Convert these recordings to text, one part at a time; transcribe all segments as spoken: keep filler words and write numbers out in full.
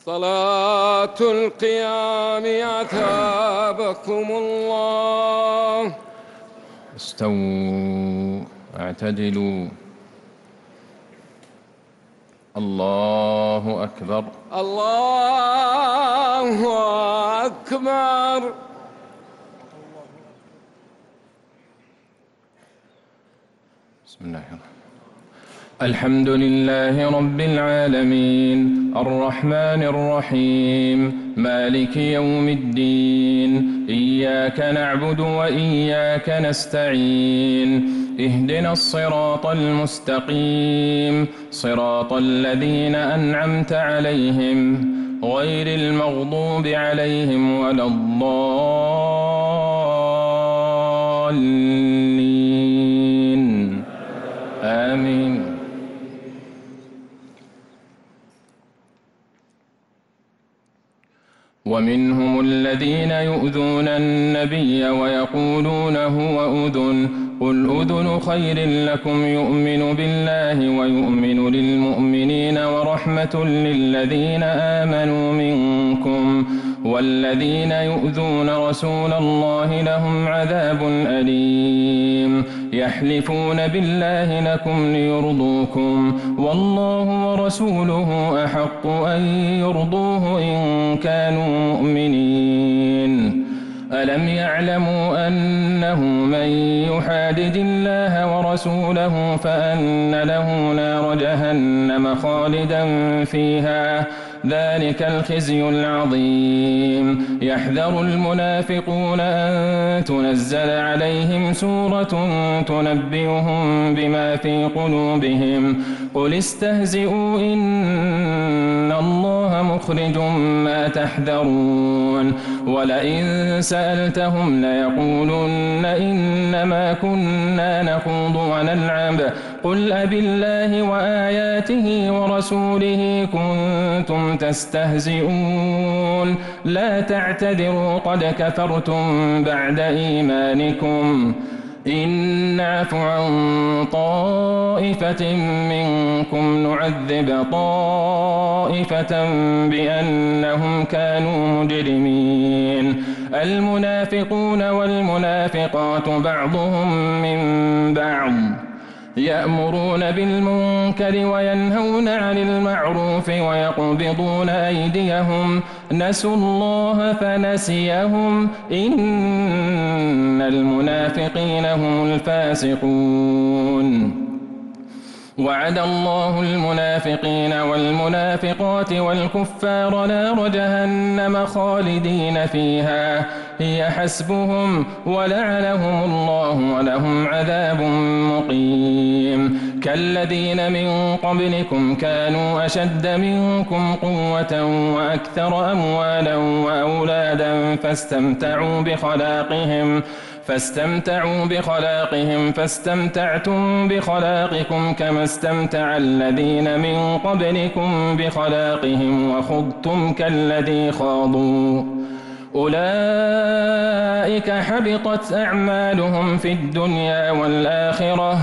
صلاة القيام أثابكم الله. استووا اعتدلوا. الله أكبر. الله أكبر. بسم الله الرحمن الرحيم. الحمد لله رب العالمين الرحمن الرحيم مالك يوم الدين إياك نعبد وإياك نستعين اهدنا الصراط المستقيم صراط الذين أنعمت عليهم غير المغضوب عليهم ولا الضالين آمين. ومنهم الذين يؤذون النبي ويقولون هو أذن قل أذن خير لكم يؤمن بالله ويؤمن للمؤمنين ورحمة للذين آمنوا منكم والذين يؤذون رسول الله لهم عذاب أليم. يحلفون بالله لكم ليرضوكم والله ورسوله أحق أن يرضوه إن كانوا مؤمنين. ألم يعلموا أنه من يحادد الله ورسوله فأن له نار جهنم خالدا فيها ذلك الخزي العظيم. يحذر المنافقون أن تنزل عليهم سورة تنبئهم بما في قلوبهم قل استهزئوا إن الله مخرج ما تحذرون. ولئن سألتهم ليقولن إنما كنا نخوض ونلعب قل أبالله وآياته ورسوله كنتم تستهزئون لا تعتذروا قد كفرتم بعد إيمانكم إن نعف عن طائفة منكم نعذب طائفة بأنهم كانوا مجرمين. المنافقون والمنافقات بعضهم من بعض يأمرون بالمنكر وينهون عن المعروف ويقبضون أيديهم نسوا الله فنسيهم إن المنافقين هم الفاسقون. وعد الله المنافقين والمنافقات والكفار نار جهنم خالدين فيها هي حسبهم ولعنهم الله ولهم عذاب مقيم. كالذين من قبلكم كانوا أشد منكم قوة وأكثر أموالا وأولادا فاستمتعوا بخلاقهم فاستمتعوا بخلاقهم فاستمتعتم بخلاقكم كما استمتع الذين من قبلكم بخلاقهم وخضتم كالذي خاضوا أولئك حبطت أعمالهم في الدنيا والآخرة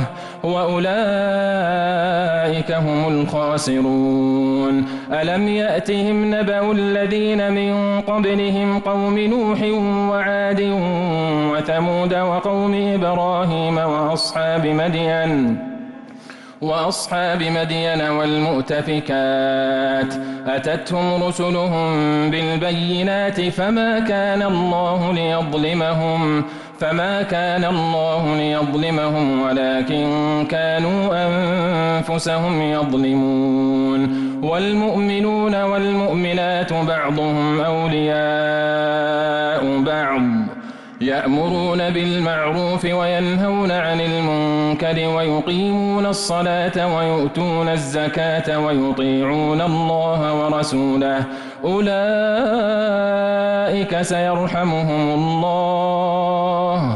وأولئك هم الخاسرون. ألم يأتهم نبأ الذين من قبلهم قوم نوح وعاد وثمود وقوم إبراهيم وأصحاب مدين وأصحاب مدين والمؤتفكات أتتهم رسلهم بالبينات فما كان الله ليظلمهم فما كان الله ليظلمهم ولكن كانوا أنفسهم يظلمون. والمؤمنون والمؤمنات بعضهم أولياء بعض يأمرون بالمعروف وينهون عن المنكر ويقيمون الصلاة ويؤتون الزكاة ويطيعون الله ورسوله أولئك سيرحمهم الله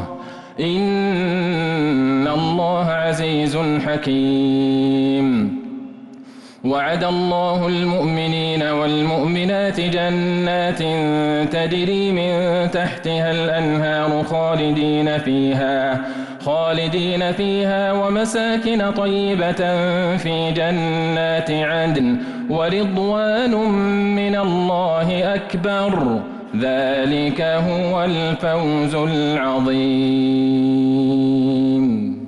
إن الله عزيز حكيم. وعد الله المؤمنين والمؤمنات جنات تجري من تحتها الأنهار خالدين فيها خالدين فيها ومساكن طيبة في جنات عدن ورضوان من الله أكبر ذلك هو الفوز العظيم.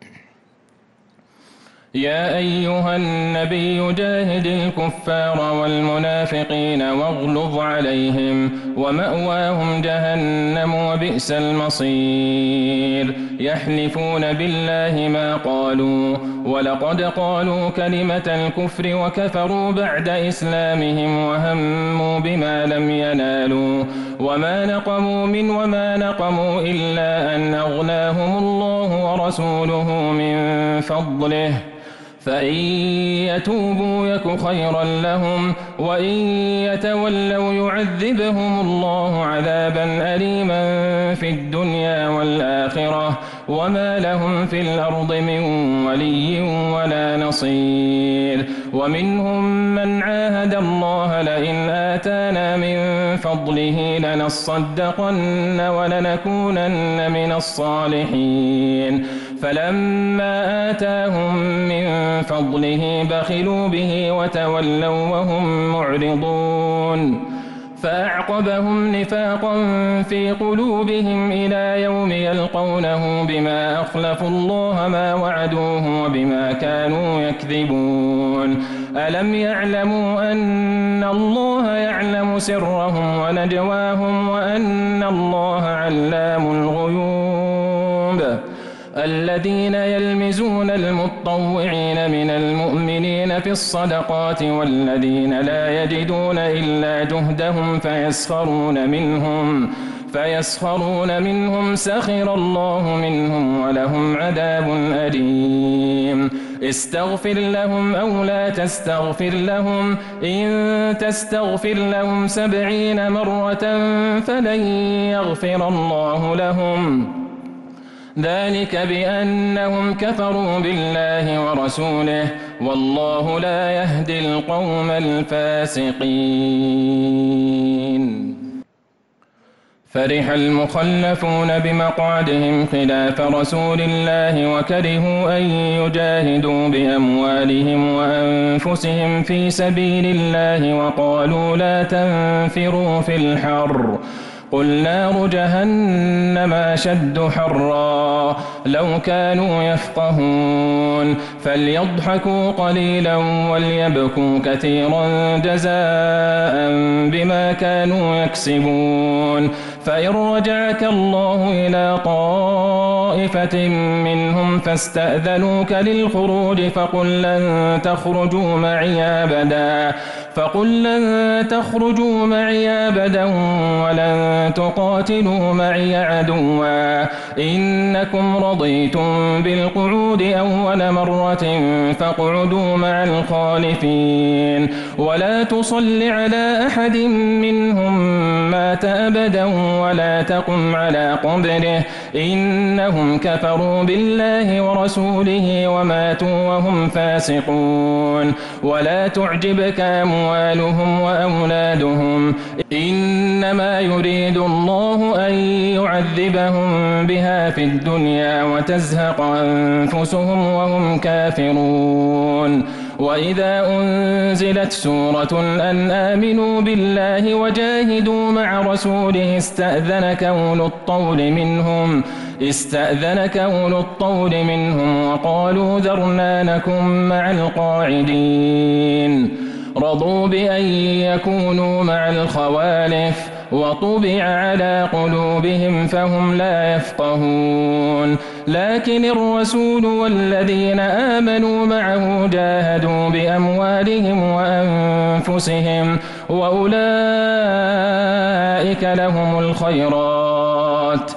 يا أيها النبي جاهد الكفار والمنافقين واغلظ عليهم ومأواهم جهنم وبئس المصير. يحلفون بالله ما قالوا ولقد قالوا كلمة الكفر وكفروا بعد إسلامهم وهموا بما لم ينالوا وما نقموا من وما نقموا إلا أن أغناهم الله ورسوله من فضله فإن يتوبوا يك خيرا لهم وإن يتولوا يعذبهم الله عذابا أليما في الدنيا والآخرة وما لهم في الأرض من ولي ولا نصير. ومنهم من عاهد الله لئن آتانا من فضله لنصدقن ولنكونن من الصالحين فلما آتاهم من فضله بخلوا به وتولوا وهم معرضون فأعقبهم نفاقا في قلوبهم إلى يوم يلقونه بما أخلفوا الله ما وعدوه وبما كانوا يكذبون. ألم يعلموا أن الله يعلم سرهم ونجواهم وأن الله علام الغيوب. الذين يلمزون المطوعين من المؤمنين في الصدقات والذين لا يجدون إلا جهدهم فيسخرون منهم فيسخرون منهم سخر الله منهم ولهم عذاب أليم. استغفر لهم أو لا تستغفر لهم إن تستغفر لهم سبعين مرة فلن يغفر الله لهم ذلك بأنهم كفروا بالله ورسوله والله لا يهدي القوم الفاسقين. فرح المخلفون بمقعدهم خلاف رسول الله وكرهوا أن يجاهدوا بأموالهم وأنفسهم في سبيل الله وقالوا لا تنفروا في الحر قل نار جهنم أشد حرا لو كانوا يفقهون فليضحكوا قليلا وليبكوا كثيرا جزاء بما كانوا يكسبون. فإن رجعك الله إلى طائفة منهم فاستأذنوك للخروج فقل لن تخرجوا معي أبدا فقل لن تخرجوا معي أبدا ولن تقاتلوا معي عدوا إنكم رضيتم بالقعود أول مرة فاقعدوا مع الخالفين ولا تصل على أحد منهم مات أبدا ولا تقم على قبره إنهم كفروا بالله ورسوله وماتوا وهم فاسقون. ولا تعجبك أموالهم وأولادهم إنما يريد الله أن يعذبهم بها في الدنيا وتزهق أنفسهم وهم كافرون. وإذا أنزلت سورة أن آمنوا بالله وجاهدوا مع رسوله استأذنك أولو الطول منهم استأذنك أولو الطول منهم وقالوا ذرنا نكن مع القاعدين رضوا بأن يكونوا مع الخوالف وطبع على قلوبهم فهم لا يفقهون. لكن الرسول والذين آمنوا معه جاهدوا بأموالهم وأنفسهم وأولئك لهم الخيرات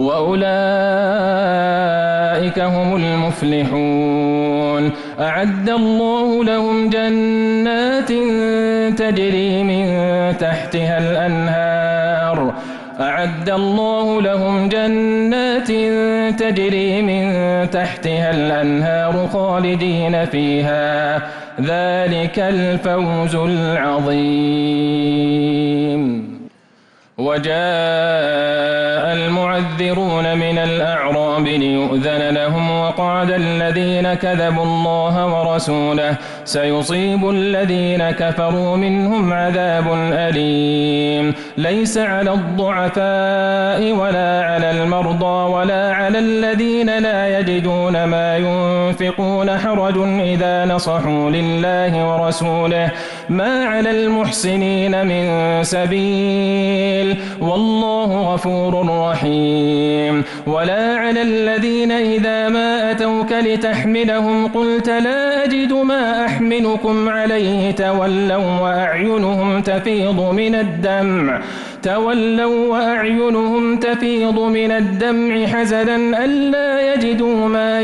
وأولئك هم المفلحون. أعد الله لهم جنات تجري من تحتها الأنهار أعد الله لهم جنات تجري من تحتها الأنهار خالدين فيها ذلك الفوز العظيم. وجاء المعذرون من الأعراب ليؤذن لهم وقعد الذين كذبوا الله ورسوله سيصيب الذين كفروا منهم عذاب أليم ليس على الضعفاء ولا على المرضى ولا على الذين لا يجدون ما ينفقون حرج إذا نصحوا لله ورسوله ما على المحسنين من سبيل والله غفور رحيم ولا على الذين إذا ما أتوك لتحملهم قلت لا أجد ما أحملكم عليه تولوا وأعينهم تفيض من الدمع تولوا وأعينهم تفيض من الدمع حزنا ألا يجدوا ما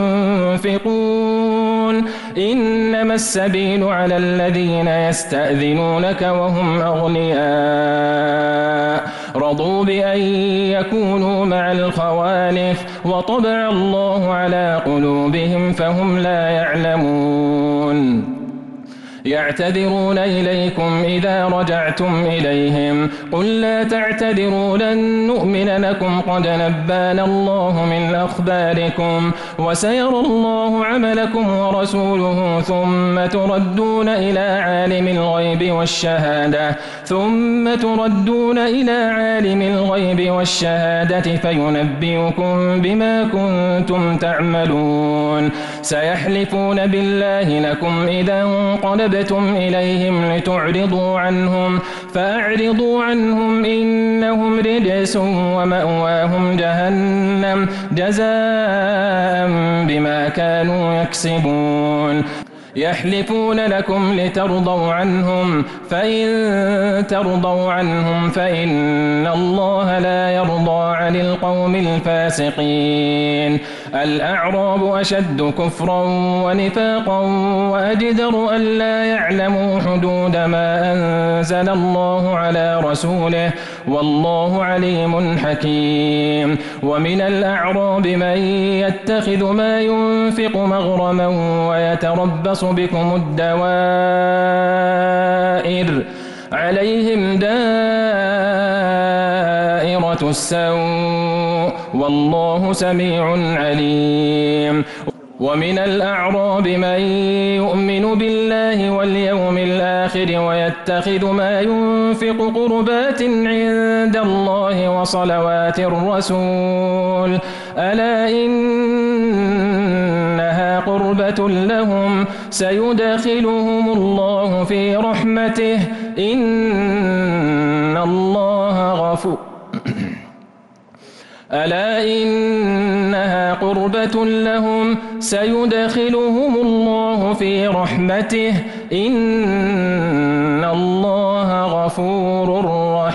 ينفقون إنما السبيل على الذين يستأذنونك وهم أغنياء رضوا بأن يكونوا مع الخوالف وطبع الله على قلوبهم فهم لا يعلمون يعتذرون إليكم إذا رجعتم إليهم قل لا تعتذروا لن نؤمن لكم قد نبانا الله من أخباركم وسيرى الله عملكم ورسوله ثم تردون إلى عالم الغيب والشهادة ثم تردون إلى عالم الغيب والشهادة فينبئكم بما كنتم تعملون سيحلفون بالله لكم إذا انقلبتم إليهم لتعرضوا عنهم فأعرضوا عنهم إنهم رجس ومأواهم جهنم جزاء بما كانوا يكسبون يحلفون لكم لترضوا عنهم فإن ترضوا عنهم فإن الله لا يرضى عن القوم الفاسقين الأعراب أشد كفرا ونفاقا وأجدر ألا يعلموا حدود ما أنزل الله على رسوله والله عليم حكيم ومن الأعراب من يتخذ ما ينفق مغرما ويتربص بكم الدوائر عليهم دائرة السوء والله سميع عليم ومن الأعراب من يؤمن بالله واليوم الآخر ويتخذ ما ينفق قربات عند الله وصلوات الرسول ألا إنها قربة لهم سيدخلهم الله في رحمته إن الله غفور ألا إنها قربة لهم سيدخلهم الله في رحمته إن الله غفور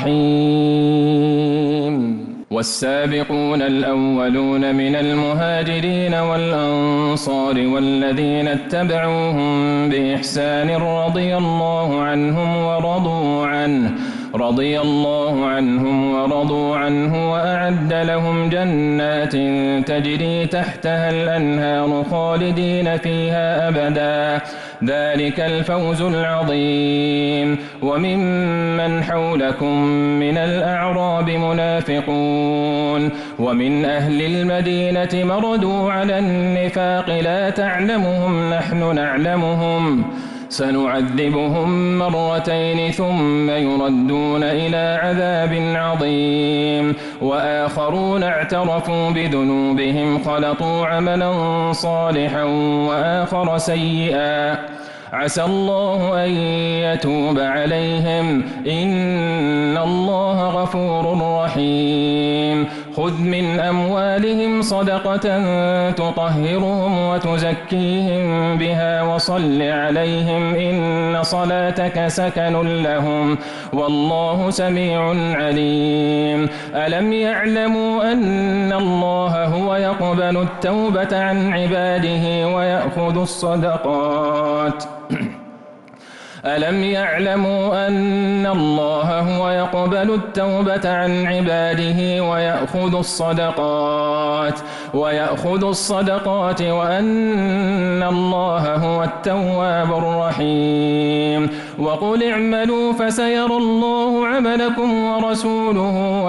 رحيم والسابقون الأولون من المهاجرين والأنصار والذين اتبعوهم بإحسان رضي الله عنهم ورضوا عنه رضي الله عنهم ورضوا عنه وأعد لهم جنات تجري تحتها الأنهار خالدين فيها أبدا ذلك الفوز العظيم وممن حولكم من الأعراب منافقون ومن أهل المدينة مردوا على النفاق لا تعلمهم نحن نعلمهم سنعذبهم مرتين ثم يردون إلى عذاب عظيم وآخرون اعترفوا بذنوبهم خلطوا عملا صالحا وآخر سيئا عسى الله أن يتوب عليهم إن الله غفور رحيم خذ من أموالهم صدقة تطهرهم وتزكيهم بها وصل عليهم إن صلاتك سكن لهم والله سميع عليم ألم يعلموا أن الله هو يقبل التوبة عن عباده ويأخذ الصدقات ألم يعلموا أن الله هو يقبل التوبة عن عباده ويأخذ الصدقات ويأخذ الصدقات وأن الله هو التواب الرحيم وقل اعملوا فسيرى الله عملكم ورسوله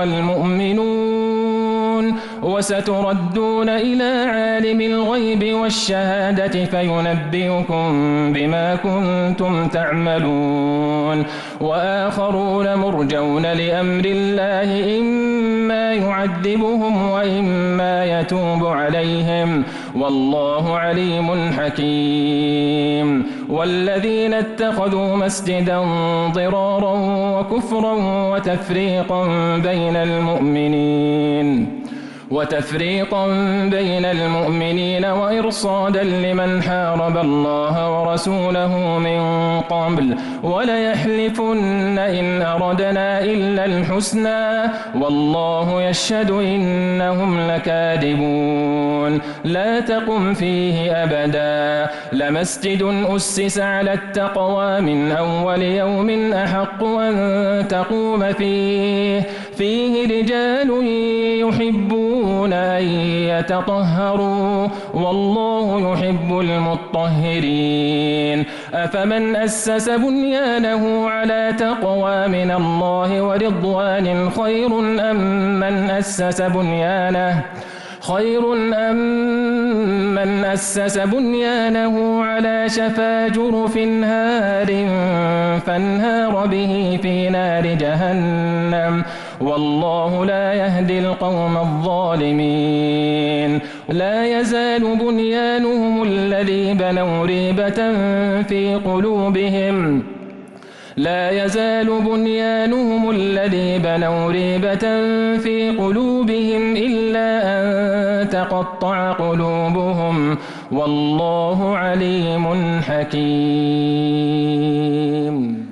والمؤمنون وستردون إلى عالم الغيب والشهادة فينبئكم بما كنتم تعملون وآخرون مرجون لأمر الله إما يعذبهم وإما يتوب عليهم والله عليم حكيم والذين اتخذوا مسجدا ضرارا وكفرا وتفريقا بين المؤمنين وتفريقا بين المؤمنين وإرصادا لمن حارب الله ورسوله من قبل وليحلفن إن أردنا إلا الحسنى والله يشهد إنهم لكاذبون لا تقم فيه أبدا لمسجد أسس على التقوى من أول يوم أحق أن تقوم فيه فيه رجال يحبون أن يتطهروا والله يحب المطهرين أفمن أسس بنيانه على تقوى من الله ورضوان خير أم من أسس بنيانه خير أم من أسس بنيانه على شفا جرف هار فانهار به في نار جهنم والله لا يهدي القوم الظالمين لا يزال بنيانهم الذي بنوا ريبة في قلوبهم لا يزال بنيانهم الذي بنوا ريبة في قلوبهم إلا أن تقطع قلوبهم والله عليم حكيم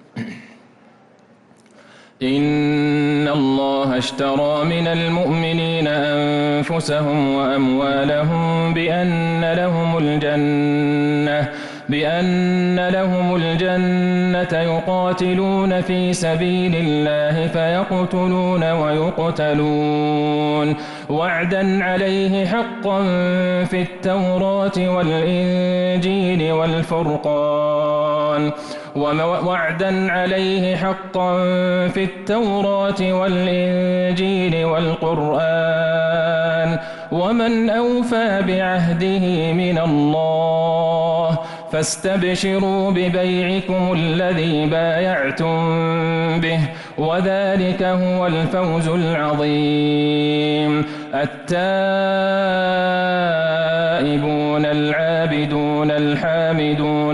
إن الله اشترى من المؤمنين أنفسهم وأموالهم بأن لهم الجنة بأن لهم الجنة يقاتلون في سبيل الله فيقتلون ويقتلون وعدا عليه حقا في التوراة والإنجيل والفرقان ووعدا عليه حقا في التوراة والإنجيل والقرآن ومن أوفى بعهده من الله فاستبشروا ببيعكم الذي بايعتم به وذلك هو الفوز العظيم التائبون العابدون الحامدون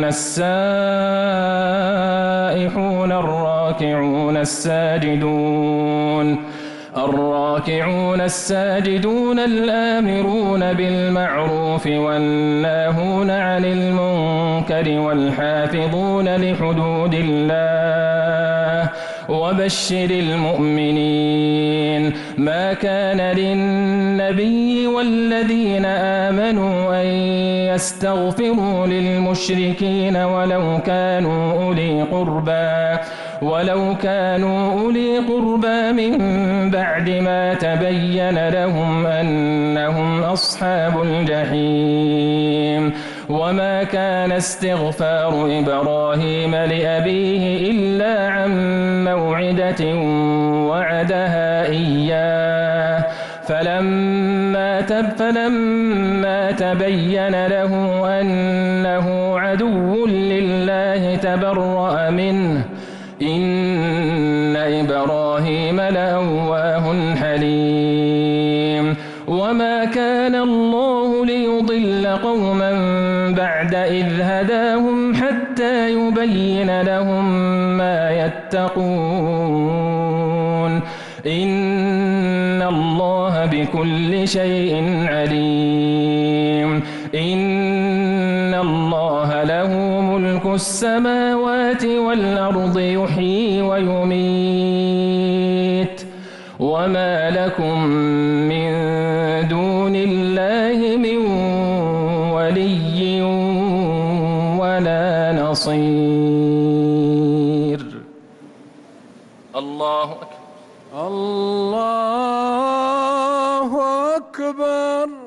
السائحون الراكعون الساجدون الراكعون الساجدون الآمرون بالمعروف والناهون عن المنكر والحافظون لحدود الله وبشر المؤمنين ما كان للنبي والذين آمنوا أن يستغفروا للمشركين ولو كانوا أولي قربى ولو كانوا أولي قربى من بعد ما تبين لهم أنهم أصحاب الجحيم وما كان استغفار إبراهيم لأبيه إلا عن موعدة وعدها إياه فلما تب فلما تبين له أنه عدو لله تبرأ منه إن إبراهيم لأواه حليم وما كان الله ليضل قوما بعد إذ هداهم حتى يبين لهم ما يتقون إن الله بكل شيء عليم إن الله له ملك السماوات والأرض يحيي ويميت وما لكم من دون الله من ولي ولا نصير الله أكبر. الله أكبر.